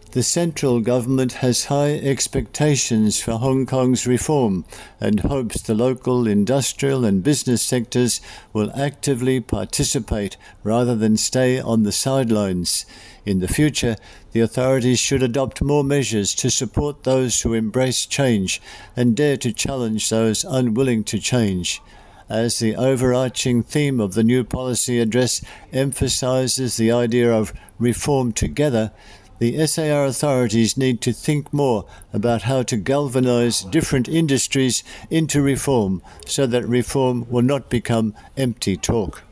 The central government has high expectations for Hong Kong's reform and hopes the local industrial and business sectors will actively participate rather than stay on the sidelines. In the future, the authorities should adopt more measures to support those who embrace change and dare to challenge those unwilling to change. As the overarching theme of the new policy address emphasises the idea of reform together, the SAR authorities need to think more about how to galvanise different industries into reform so that reform will not become empty talk.